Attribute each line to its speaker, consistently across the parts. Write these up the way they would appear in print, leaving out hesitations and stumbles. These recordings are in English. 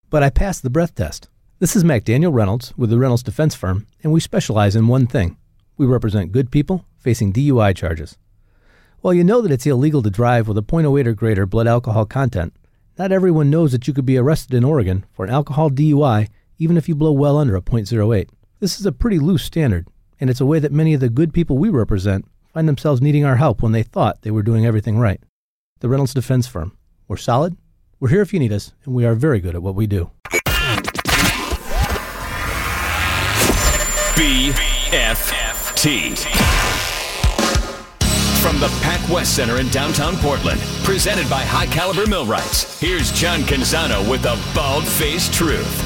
Speaker 1: but I passed the breath test. This is McDaniel Reynolds with the Reynolds Defense Firm, and we specialize in one thing. We represent good people facing DUI charges. While you know that it's illegal to drive with a .08 or greater blood alcohol content, not everyone knows that you could be arrested in Oregon for an alcohol DUI even if you blow well under a .08. This is a pretty loose standard, and it's a way that many of the good people we represent find themselves needing our help when they thought they were doing everything right. The Reynolds Defense Firm. We're solid, we're here if you need us, and we are very good at what we do.
Speaker 2: BFT. From the PacWest Center in downtown Portland, presented by High Caliber Millwrights, here's John Canzano with the bald-faced truth.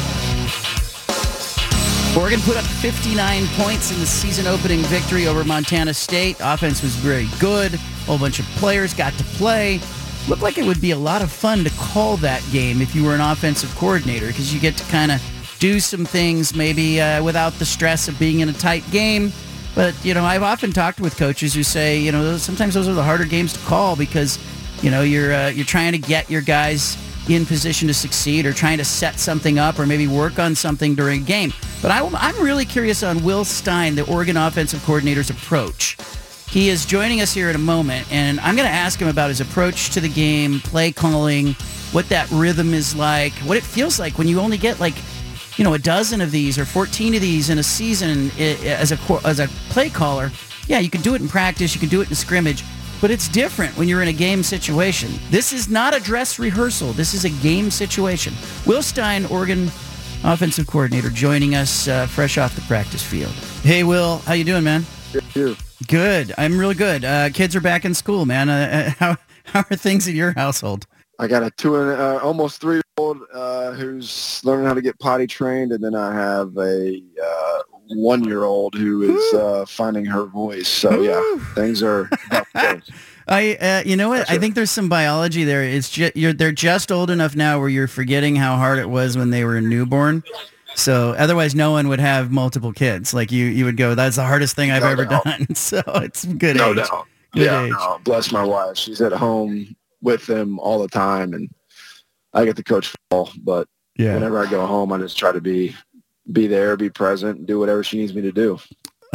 Speaker 3: Oregon put up 59 points in the season-opening victory over Montana State. Offense was very good. A whole bunch of players got to play. Looked like it would be a lot of fun to call that game if you were an offensive coordinator, because you get to kind of do some things maybe without the stress of being in a tight game. But, I've often talked with coaches who say, sometimes those are the harder games to call because, you're trying to get your guys in position to succeed or trying to set something up or maybe work on something during a game. But I'm really curious on Will Stein, the Oregon offensive coordinator's approach. He is joining us here in a moment, and I'm going to ask him about his approach to the game, play calling, what that rhythm is like, what it feels like when you only get a dozen of these or 14 of these in a season as a play caller. Yeah, you can do it in practice, you can do it in scrimmage, but it's different when you're in a game situation. This is not a dress rehearsal. This is a game situation. Will Stein, Oregon offensive coordinator, joining us fresh off the practice field. Hey, Will. How you doing, man?
Speaker 4: Good.
Speaker 3: Good. I'm real good. Kids are back in school, man. How are things in your household?
Speaker 4: I got a almost 3-year-old who's learning how to get potty trained, and then I have a 1-year-old who is finding her voice. So yeah, things are about to go.
Speaker 3: You know what? I think there's some biology there. It's they're just old enough now where you're forgetting how hard it was when they were a newborn. So otherwise, no one would have multiple kids. Like you would go, that's the hardest thing I've ever done. So it's good age.
Speaker 4: No.
Speaker 3: Good
Speaker 4: yeah,
Speaker 3: age.
Speaker 4: no. Bless my wife. She's at home with them all the time, and I get to coach football. But whenever I go home, I just try to be there, be present, and do whatever she needs me to do.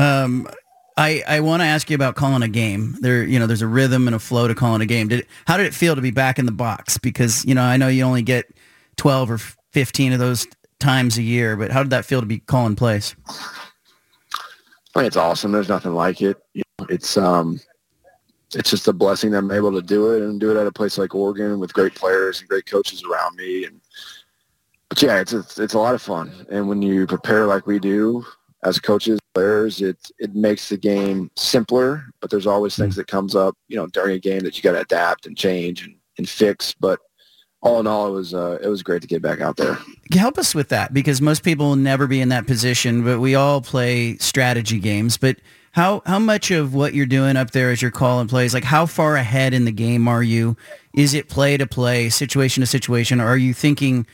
Speaker 3: I want to ask you about calling a game. There's a rhythm and a flow to calling a game. How did it feel to be back in the box? Because, I know you only get 12 or 15 of those times a year, but how did that feel to be calling plays?
Speaker 4: I mean, it's awesome. There's nothing like it. It's just a blessing that I'm able to do it and do it at a place like Oregon with great players and great coaches around me. But yeah, it's a lot of fun. And when you prepare like we do as coaches, players, it makes the game simpler, but there's always things that comes up, during a game that you got to adapt and change and fix. But all in all, it was great to get back out there.
Speaker 3: Help us with that, because most people will never be in that position, but we all play strategy games. But how much of what you're doing up there as you're calling plays, like how far ahead in the game are you? Is it play to play, situation to situation? Or are you thinking,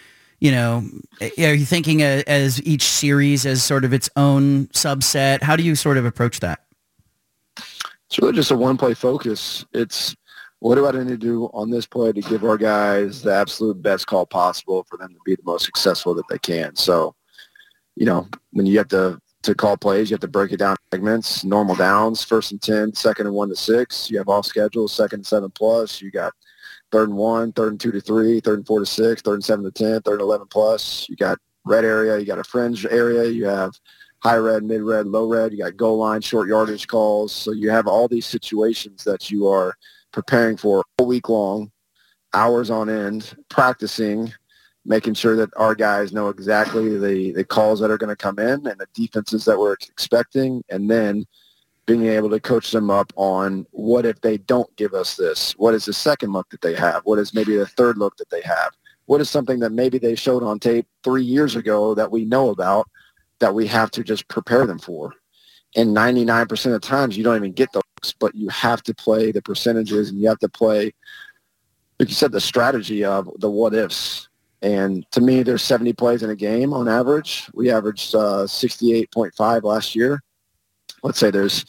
Speaker 3: as each series as sort of its own subset? How do you sort of approach that?
Speaker 4: It's really just a one-play focus. It's what do I need to do on this play to give our guys the absolute best call possible for them to be the most successful that they can. So, when you have to call plays, you have to break it down in segments, normal downs, 1st and 10, 2nd and 1 to 6. You have off schedule, 2nd and 7 plus. You got 3rd and 1, 3rd and 2 to 3, 3rd and 4 to 6, 3rd and 7 to 10, 3rd and 11 plus. You got red area, you got a fringe area, you have high red, mid red, low red. You got goal line, short yardage calls. So you have all these situations that you are preparing for all week long, hours on end, practicing, making sure that our guys know exactly the calls that are going to come in and the defenses that we're expecting, and then being able to coach them up on what if they don't give us this? What is the second look that they have? What is maybe the third look that they have? What is something that maybe they showed on tape 3 years ago that we know about that we have to just prepare them for? And 99% of the times you don't even get those, but you have to play the percentages and you have to play, like you said, the strategy of the what ifs. And to me, there's 70 plays in a game on average. We averaged 68.5 last year. Let's say there's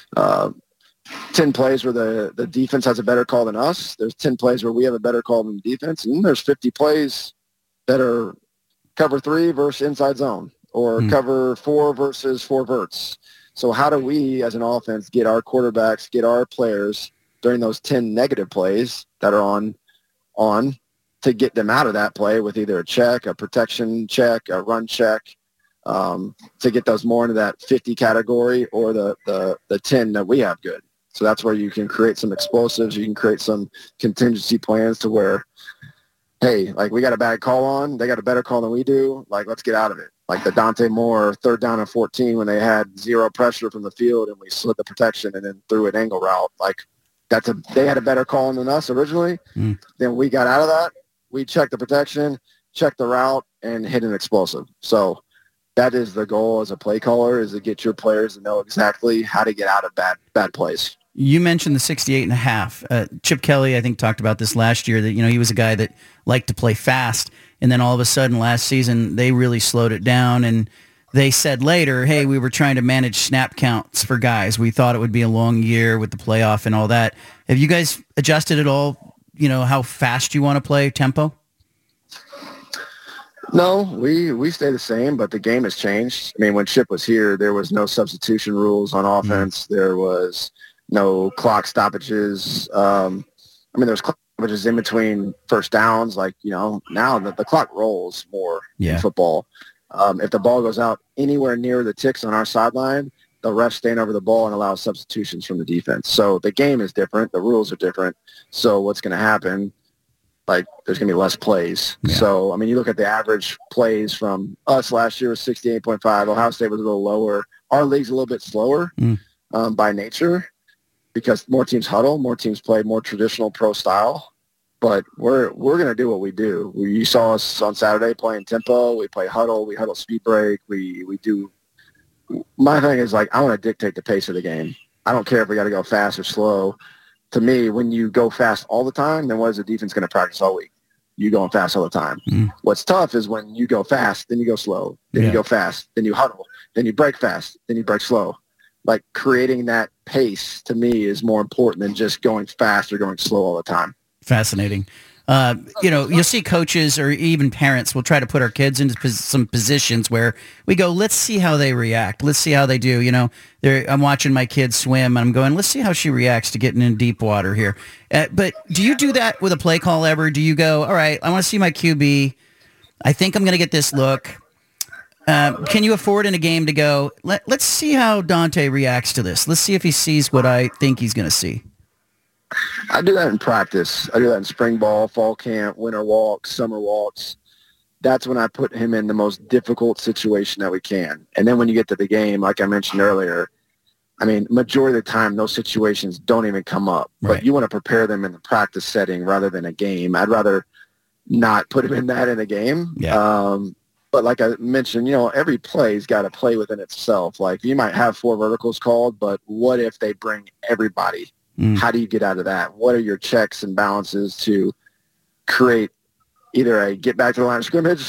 Speaker 4: 10 plays where the defense has a better call than us. There's 10 plays where we have a better call than the defense. And then there's 50 plays that are cover 3 versus inside zone, or cover 4 versus 4 verts. So how do we as an offense get our quarterbacks, get our players during those 10 negative plays that are on to get them out of that play with either a check, a protection check, a run check, to get those more into that 50 category, or the 10 that we have good. So that's where you can create some explosives. You can create some contingency plans to where, hey, like, we got a bad call on, they got a better call than we do. Like, let's get out of it. Like the Dante Moore 3rd down and 14 when they had 0 pressure from the field and we slid the protection and then threw an angle route. Like, they had a better call on than us originally. Then we got out of that. We checked the protection, checked the route, and hit an explosive. So that is the goal as a play caller, is to get your players to know exactly how to get out of bad plays.
Speaker 3: You mentioned the 68.5. Chip Kelly, I think, talked about this last year, that, he was a guy that liked to play fast. And then all of a sudden last season, they really slowed it down. And they said later, hey, we were trying to manage snap counts for guys. We thought it would be a long year with the playoff and all that. Have you guys adjusted at all, how fast you want to play, tempo?
Speaker 4: No, we stay the same, but the game has changed. I mean, when Chip was here, there was no substitution rules on offense. There was no clock stoppages. There's clock stoppages in between first downs. Like, now the clock rolls more in football. If the ball goes out anywhere near the ticks on our sideline, the refs stand over the ball and allow substitutions from the defense. So the game is different. The rules are different. So what's going to happen, like, there's going to be less plays. Yeah. So, you look at the average plays from us last year was 68.5. Ohio State was a little lower. Our league's a little bit slower by nature because more teams huddle, more teams play more traditional pro style. But we're going to do what we do. You saw us on Saturday playing tempo. We play huddle. We huddle speed break. We do. My thing is, like, I want to dictate the pace of the game. I don't care if we got to go fast or slow. To me, when you go fast all the time, then what is the defense going to practice all week? You going fast all the time. What's tough is when you go fast, then you go slow, then you go fast, then you huddle, then you break fast, then you break slow. Like, creating that pace, to me, is more important than just going fast or going slow all the time.
Speaker 3: Fascinating. You'll see coaches or even parents will try to put our kids into some positions where we go, let's see how they react. Let's see how they do. I'm watching my kids swim and I'm going, let's see how she reacts to getting in deep water here. But do you do that with a play call ever? Do you go, all right, I want to see my QB. I think I'm going to get this look. Can you afford in a game to go, let's see how Dante reacts to this. Let's see if he sees what I think he's going to see.
Speaker 4: I do that in practice. I do that in spring ball, fall camp, winter walks, summer walks. That's when I put him in the most difficult situation that we can. And then when you get to the game, like I mentioned earlier, majority of the time, those situations don't even come up. Right. But you want to prepare them in the practice setting rather than a game. I'd rather not put him in a game. Yeah. But like I mentioned, every play's got to play within itself. Like, you might have 4 verticals called, but what if they bring everybody? How do you get out of that? What are your checks and balances to create either a get back to the line of scrimmage,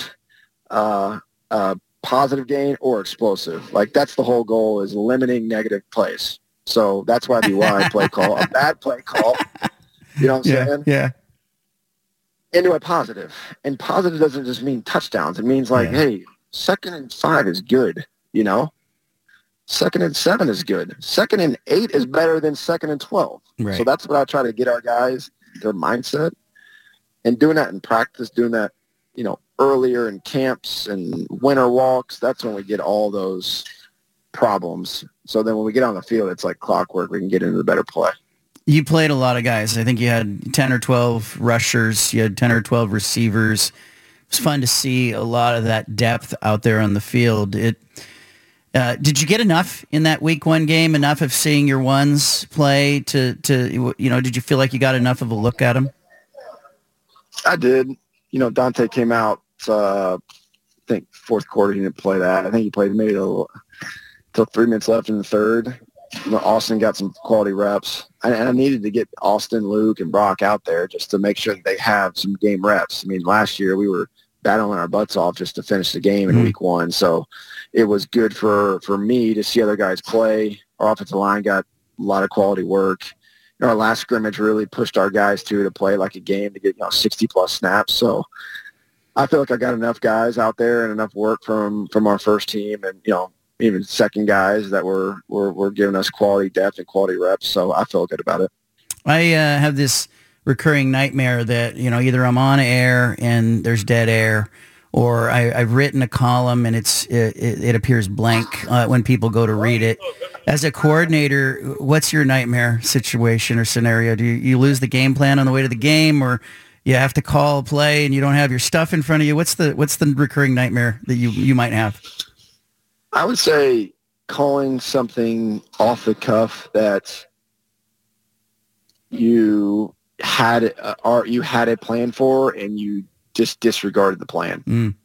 Speaker 4: positive gain, or explosive? Like, that's the whole goal, is limiting negative plays. So that's why I play call a bad play call. You know what I'm saying? Yeah. Into a positive. And positive doesn't just mean touchdowns. It means like, hey, 2nd and 5 is good, 2nd and 7 is good. 2nd and 8 is better than 2nd and 12. Right. So that's what I try to get our guys, their mindset. And doing that in practice, doing that, earlier in camps and winter walks, that's when we get all those problems. So then when we get on the field, it's like clockwork. We can get into the better play.
Speaker 3: You played a lot of guys. I think you had 10 or 12 rushers. You had 10 or 12 receivers. It was fun to see a lot of that depth out there on the field. Did you get enough in that week 1 game, enough of seeing your ones play to did you feel like you got enough of a look at them?
Speaker 4: I did. Dante came out, I think 4th quarter, he didn't play that. I think he played maybe till 3 minutes left in the 3rd. Austin got some quality reps. And I needed to get Austin, Luke, and Brock out there just to make sure that they have some game reps. Last year we were battling our butts off just to finish the game in week 1. So it was good for me to see other guys play. Our offensive line got a lot of quality work. Our last scrimmage really pushed our guys to play like a game, to get 60-plus snaps. So I feel like I got enough guys out there and enough work from our first team and, even second guys that were giving us quality depth and quality reps. So I feel good about it.
Speaker 3: I have this recurring nightmare that, either I'm on air and there's dead air, or I've written a column and it appears blank when people go to read it. As a coordinator, what's your nightmare situation or scenario? Do you lose the game plan on the way to the game, or you have to call a play and you don't have your stuff in front of you? What's the recurring nightmare that you might have?
Speaker 4: I would say calling something off the cuff that you had a plan for and you just disregarded the plan.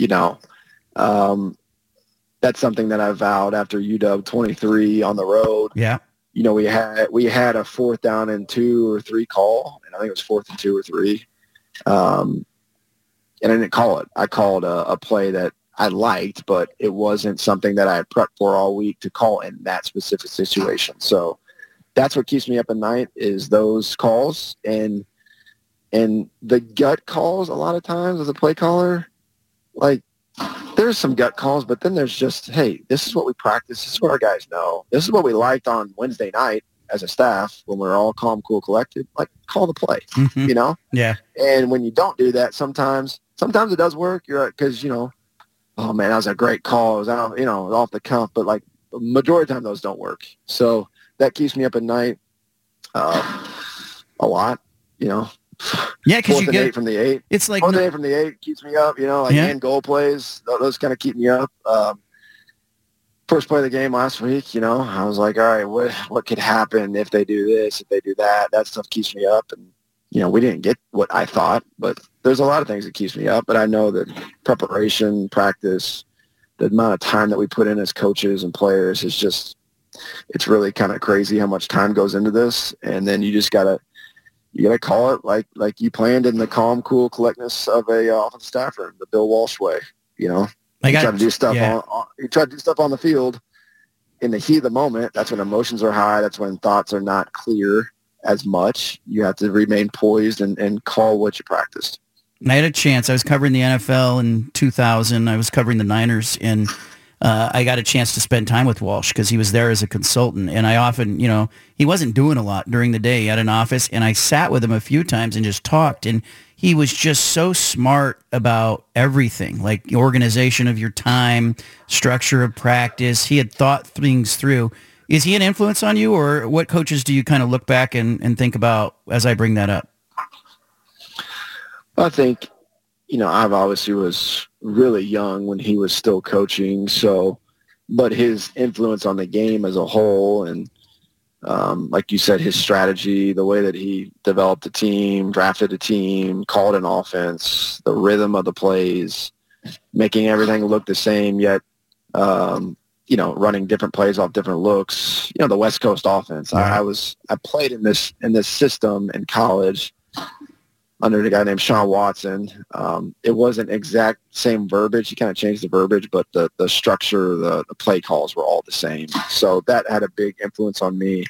Speaker 4: That's something that I vowed after UW 23 on the road.
Speaker 3: Yeah.
Speaker 4: We had a 4th down and 2 or 3 call, and I think it was 4th and 2 or 3. And I didn't call it. I called a play that I liked, but it wasn't something that I had prepped for all week to call in that specific situation. So that's what keeps me up at night is those calls and the gut calls. A lot of times as a play caller, like there's some gut calls, but then there's just, hey, this is what we practice. This is what our guys know. This is what we liked on Wednesday night as a staff when we're all calm, cool, collected. Like call the play,
Speaker 3: Yeah.
Speaker 4: And when you don't do that, sometimes it does work. You're because oh man, that was a great call. It was out, off the cuff, but like the majority of the time those don't work. So that keeps me up at night a lot,
Speaker 3: Yeah, because you get
Speaker 4: 8 from the 8.
Speaker 3: It's like
Speaker 4: 4th and 8 from the 8 keeps me up. And goal plays. Those kind of keep me up. First play of the game last week, I was like, all right, what could happen if they do this, if they do that? That stuff keeps me up. And we didn't get what I thought, but there's a lot of things that keeps me up. But I know that preparation, practice, the amount of time that we put in as coaches and players is just, it's really kind of crazy how much time goes into this. And then you just gotta call it like you planned in the calm, cool collectness of a offensive staffer, the Bill Walsh way. You try to do stuff you try to do stuff on the field in the heat of the moment. That's when emotions are high. That's when thoughts are not clear as much. You have to remain poised and call what you practiced.
Speaker 3: I had a chance. I was covering the NFL in 2000. I was covering the Niners, and I got a chance to spend time with Walsh because he was there as a consultant. And I often, he wasn't doing a lot during the day. He had an office, and I sat with him a few times and just talked. And he was just so smart about everything, like the organization of your time, structure of practice. He had thought things through. Is he an influence on you, or what coaches do you kind of look back and think about as I bring that up?
Speaker 4: I think, I've obviously was really young when he was still coaching. So, but his influence on the game as a whole and, like you said, his strategy, the way that he developed a team, drafted a team, called an offense, the rhythm of the plays, making everything look the same, yet, running different plays off different looks, the West Coast offense.
Speaker 3: Right.
Speaker 4: I played in this system in college under a guy named Sean Watson. It wasn't exact same verbiage. He kind of changed the verbiage, but the structure, the play calls were all the same. So that had a big influence on me.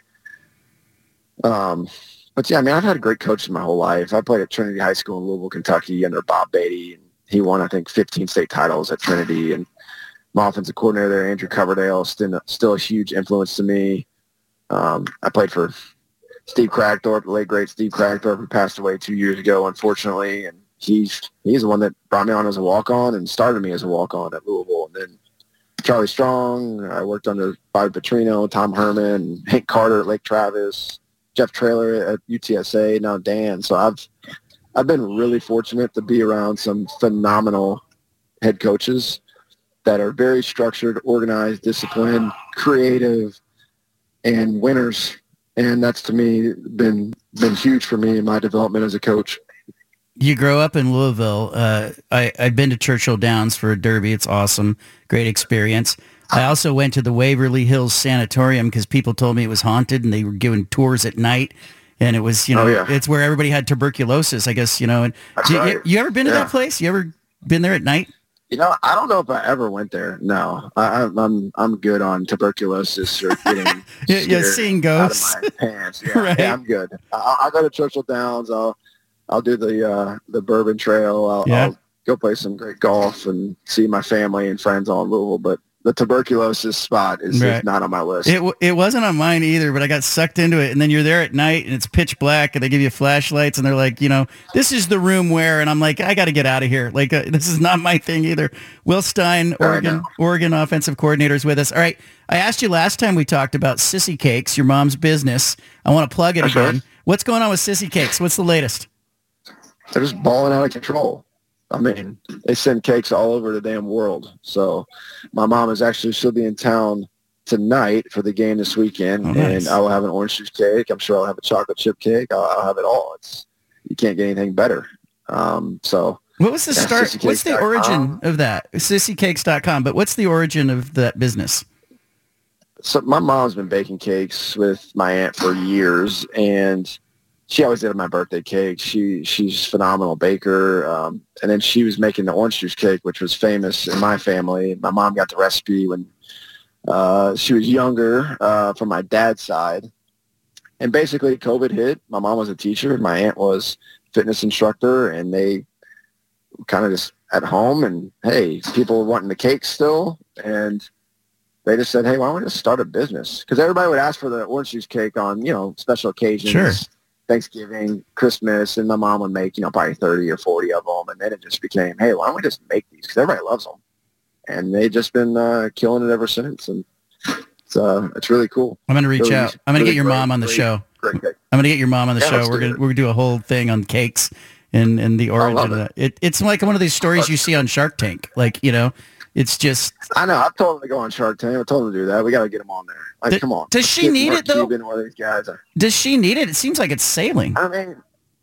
Speaker 4: But yeah, I've had great coaches my whole life. I played at Trinity High School in Louisville, Kentucky under Bob Beatty, and he won, I think, 15 state titles at Trinity. And my offensive coordinator there, Andrew Coverdale, still a huge influence to me. I played for Steve Crackthorpe, the late great Steve Crackthorpe, who passed away 2 years ago, unfortunately. And he's the one that brought me on as a walk-on and started me as a walk-on at Louisville. And then Charlie Strong, I worked under Bobby Petrino, Tom Herman, Hank Carter at Lake Travis, Jeff Traylor at UTSA, now Dan. So I've been really fortunate to be around some phenomenal head coaches that are very structured, organized, disciplined, creative, and winners. And that's, to me, been huge for me in my development as a coach.
Speaker 3: You grow up in Louisville. I've been to Churchill Downs for a derby. It's awesome. Great experience. I also went to the Waverly Hills Sanatorium because people told me it was haunted, and they were giving tours at night. And it was, it's where everybody had tuberculosis, I guess, And you ever been to that place? You ever been there at night?
Speaker 4: I don't know if I ever went there. No, I'm good on tuberculosis or getting
Speaker 3: seeing ghosts
Speaker 4: out of my pants. Yeah,
Speaker 3: right.
Speaker 4: Yeah, I'm good. I'll go to Churchill Downs. I'll do the Bourbon Trail. go play some great golf and see my family and friends all in Louisville. But the tuberculosis spot is
Speaker 3: Right.
Speaker 4: just not on my list.
Speaker 3: It wasn't on mine either, but I got sucked into it. And then you're there at night and it's pitch black and they give you flashlights and they're like, this is the room where, and I'm like, I got to get out of here. Like, this is not my thing either. Will Stein, Oregon offensive coordinator, is with us. All right. I asked you last time we talked about Sissy Cakes, your mom's business. I want to plug it again. What's going on with Sissy Cakes? What's the latest?
Speaker 4: They're just balling out of control. I mean, they send cakes all over the damn world. So my mom is actually she'll be in town tonight for the game this weekend, and I will have an orange juice cake. I'm sure I'll have a chocolate chip cake. I'll have it all. You can't get anything better. So
Speaker 3: what was the start? What's the origin of that? SissyCakes.com. But what's the origin of that business?
Speaker 4: So my mom's been baking cakes with my aunt for years, and she always did my birthday cake. She's a phenomenal baker. And then she was making the orange juice cake, which was famous in my family. My mom got the recipe when she was younger from my dad's side. And basically COVID hit. My mom was a teacher. My aunt was a fitness instructor. And they kind of just at home. And, hey, people were wanting the cake still. And they just said, hey, why don't we just start a business? Because everybody would ask for the orange juice cake on, special occasions.
Speaker 3: Sure.
Speaker 4: Thanksgiving, Christmas, and my mom would make, probably 30 or 40 of them. And then it just became, hey, why don't we just make these? Because everybody loves them. And they've just been killing it ever since. And it's really cool.
Speaker 3: I'm going to reach out. I'm going to get your mom on the show.
Speaker 4: Great cake.
Speaker 3: I'm going to get your mom on the show. We're going to do a whole thing on cakes and the origin of that. It's like one of these stories you see on Shark Tank. Like, it's just...
Speaker 4: I know. I've told them to go on Shark Tank. I told them to do that. We got to get them on there. Like, come on.
Speaker 3: Does she need it, though?
Speaker 4: Cuban, one of these guys
Speaker 3: Does she need it? It seems like it's sailing.
Speaker 4: I mean,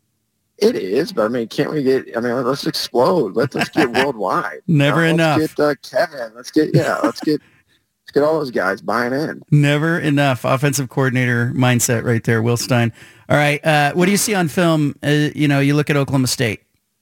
Speaker 4: it is, but can't we get... let's explode. Let's get worldwide.
Speaker 3: Never enough.
Speaker 4: Let's get Kevin. Let's get all those guys buying in.
Speaker 3: Never enough. Offensive coordinator mindset right there, Will Stein. All right. What do you see on film? You look at Oklahoma State.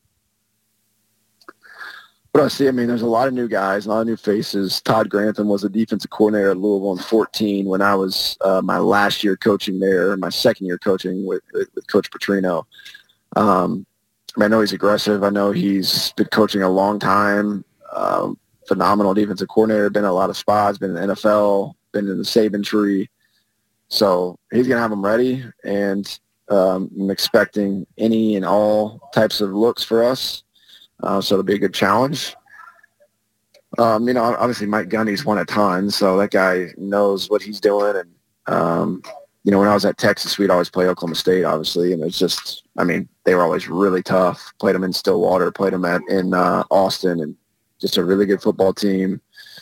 Speaker 4: What I see, there's a lot of new guys, a lot of new faces. Todd Grantham was a defensive coordinator at Louisville in 2014 when I was my last year coaching there, my second year coaching with Coach Petrino. I know he's aggressive. I know he's been coaching a long time. Phenomenal defensive coordinator, been in a lot of spots, been in the NFL, been in the Saban tree. So he's going to have them ready, and I'm expecting any and all types of looks for us. So it'll be a good challenge. Obviously Mike Gundy's won a ton, so that guy knows what he's doing. And, when I was at Texas, we'd always play Oklahoma State, obviously. And it's just, they were always really tough. Played them in Stillwater, played them in Austin, and just a really good football team.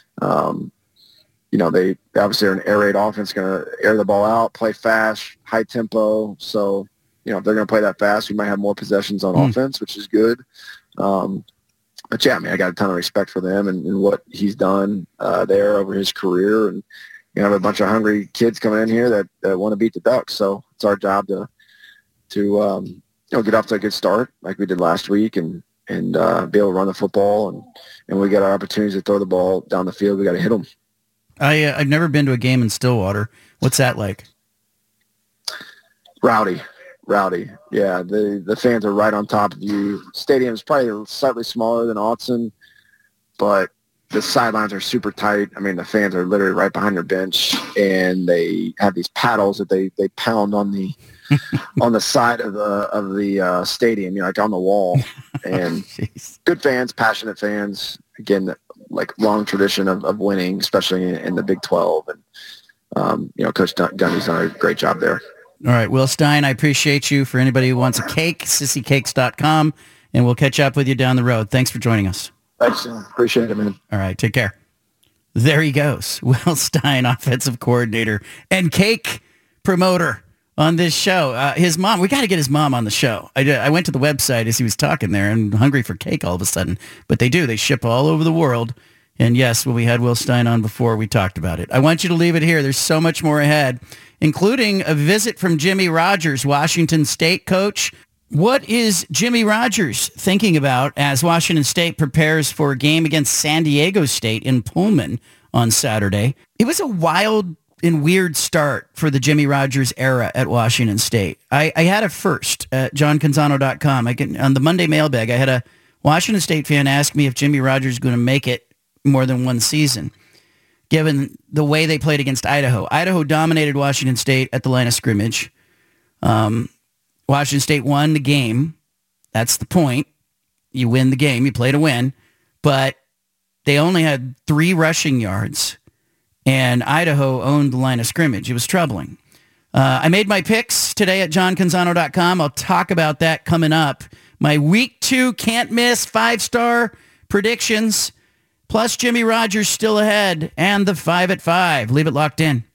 Speaker 4: They obviously are an air raid offense, going to air the ball out, play fast, high tempo. So, if they're going to play that fast, we might have more possessions on offense, which is good. But yeah, I got a ton of respect for them and what he's done there over his career. And I have a bunch of hungry kids coming in here that want to beat the Ducks. So it's our job to get off to a good start like we did last week and be able to run the football. And we got our opportunities to throw the ball down the field. We got to hit them.
Speaker 3: I've never been to a game in Stillwater. What's that like?
Speaker 4: Rowdy. Yeah, the fans are right on top of you. Stadium is probably slightly smaller than Autzen, but the sidelines are super tight. The fans are literally right behind your bench, and they have these paddles that they pound on the on the side of the stadium, like on the wall. And good fans, passionate fans. Again, like long tradition of winning, especially in the Big 12. And Coach Gundy's done a great job there.
Speaker 3: All right, Will Stein, I appreciate you. For anybody who wants a cake, SissyCakes.com, and we'll catch up with you down the road. Thanks for joining us.
Speaker 4: Thanks, appreciate it, man.
Speaker 3: All right, take care. There he goes, Will Stein, offensive coordinator and cake promoter on this show. His mom, we got to get his mom on the show. I went to the website as he was talking there and hungry for cake all of a sudden. But they ship all over the world. And yes, when we had Will Stein on before, we talked about it. I want you to leave it here. There's so much more ahead, including a visit from Jimmy Rogers, Washington State coach. What is Jimmy Rogers thinking about as Washington State prepares for a game against San Diego State in Pullman on Saturday? It was a wild and weird start for the Jimmy Rogers era at Washington State. I had a first at johncanzano.com. On the Monday mailbag, I had a Washington State fan asked me if Jimmy Rogers is going to make it more than one season, given the way they played against Idaho. Idaho dominated Washington State at the line of scrimmage. Washington State won the game. That's the point. You win the game. You play to win. But they only had 3 rushing yards, and Idaho owned the line of scrimmage. It was troubling. I made my picks today at johncanzano.com. I'll talk about that coming up. My week 2 can't miss 5-star predictions, plus Jimmy Rogers still ahead, and the 5 at 5. Leave it locked in.